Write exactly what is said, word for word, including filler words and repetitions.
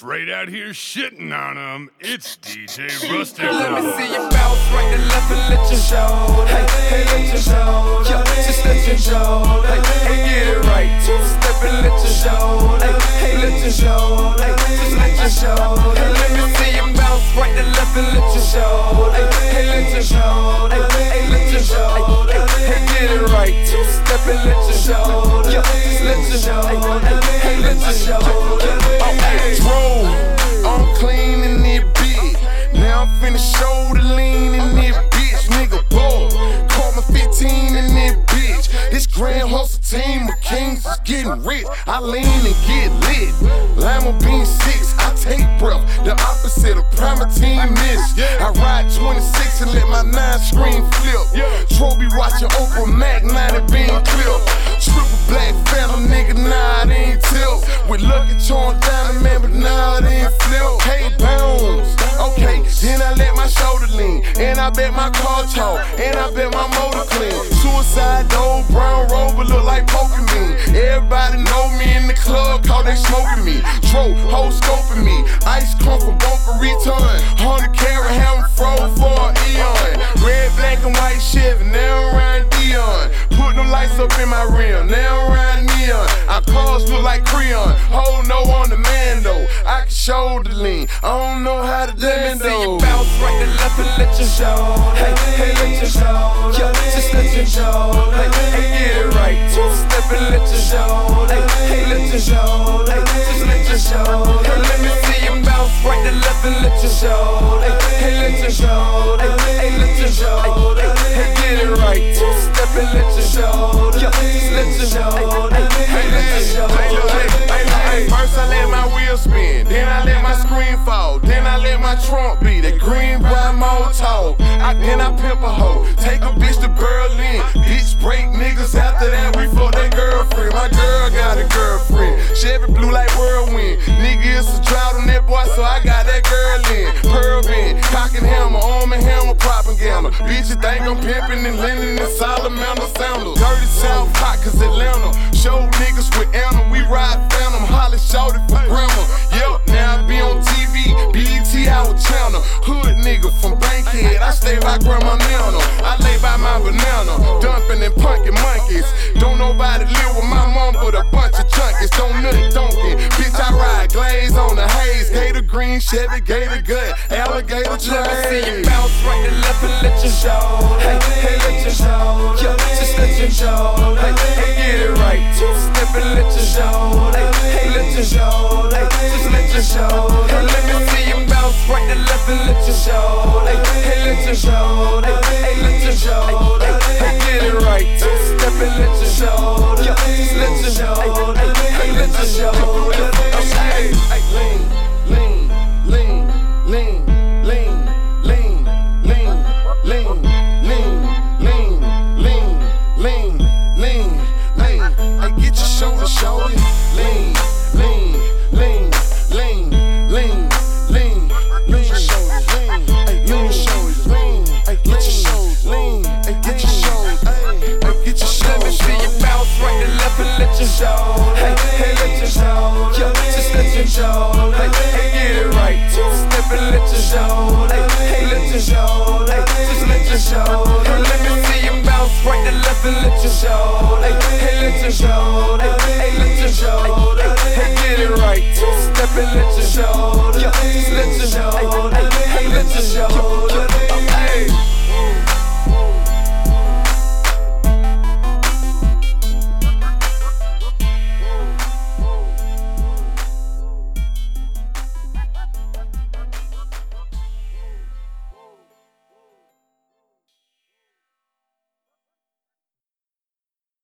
Straight out here shitting on them, it's D J Rustic. Let me see you bounce right to left and let your show. Hey, hey, let your show. Yeah, just let your show. Hey, hey, get it right. Two step and let your show. Hey, hey, let your show. Hey, just let your show. Hey, let me see you bounce right to left and let your show. Hey, hey, let your show. Hey, hey, let your show. Hey, hey, get it right. Two step and let your show. Yeah, just let your show. Hey, hey, let your show. Oh, hey, bro, I'm clean in this bitch. Now I'm finna show the lean in this bitch. Nigga, boy, call me fifteen in this bitch. This grand hustle team of kings is getting rich. I lean and get lit. Lima bean six, I take breath. The opposite of Primatine miss. I ride twenty-six and let my nine screen flip. Trophy watching Oprah Mac, ninety bean clip. Triple black phantom, nigga, nah, it ain't tilt. With Lucky Charms down the man, but nah, it ain't flip. Hey, bounce. Okay, then I let my shoulder lean. And I bet my car talk. And I bet my motor clean. Suicide, old brown rover look like Pokemon. Everybody know me in the club, cause they smoking me. Tro, whole scoping me. Ice come for bumper return. Hundred carat hammer froze for an eon. Red, black, and white Chevy, now I'm riding Dion. Put them lights up in my rim, now I'm riding neon. Our cars look like Creon. Hold no on the man though. I can shoulder lean. I don't know how to dance though. Let me see you bounce right to left and let your show. Hey, hey, let your show. Yeah, just let your show. Hey, hey, get it right. Two step and let your show. Hey, hey, let your show. Hey, just let your show. Hey, let me see you bounce right to left and let your show. Hey, hey, let your show. Hey, hey, let your show. Hey, hey, get it right. Two step and let your show. Yeah, just let your show. Hey, hey, let your show. First I let my wheel spin, then I let my screen fall, then I let my trunk be that green brown mold talk. I, then I pimp a hoe, take a bitch to Berlin. Bitch break niggas after that, we fuck that girlfriend. My girl got a girlfriend, Chevy blue like whirlwind. Nigga, it's a drought on that boy, so I got that girl in. Pearl band, cock and hammer, arm and hammer, propaganda. Bitch, you think I'm pimping and lending and salamander sandals. Dirty South hot, cause Atlanta. Show niggas with Anna, we ride Phantom, Holly shouted for grandma. Yep, now I be on T V, B E T our channel. Hood nigga from Bankhead, I stay by Grandma Nana. I lay by my banana, dumping and punkin' monkeys. Don't nobody live with my mom but a bunch of junkies. Don't nut donkey, bitch I ride glaze on the haze. Gator green, Chevy, gator gut, alligator train. Let me see you bounce right to left and let your show. Hey, hey, let your show. Yeah, just let your show. Hey, hey, get it right. Two step and let your show. Hey, hey, let your show. Hey, just let your show. Hey, let me see you bounce right to left and let your show. Hey, hey, let your show. Hey, hey, let your show. Hey, hey, get it right. Two step and let your show. Yeah, just let your show. Hey, hey, let your show. Hey, hey, lean, lean, lean, lean, lean, lean, lean, lean, lean, lean, lean, lean, lean, lean. Hey, get your shoulder, shoulder. Lean, lean, lean, lean, lean, lean, lean, shoulder, lean. Hey, lean, shoulder, lean. Hey, get your shoulder, lean. Hey, get your shoulder, hey, get your shoulder. Let me see you bounce right to left and let your show. Hey, hey, let your show. Yeah, just let your show. Hey, hey, get it right. Two step and let your show. Hey, hey, let your show. Hey, just let your show. Hey, let me see you bounce right to left and let your show. Hey, hey, let your show. Hey, hey, let your show. Hey, hey, get it right. Two step and let your show. Yeah, just let your show. Hey, hey, let your show. Hey.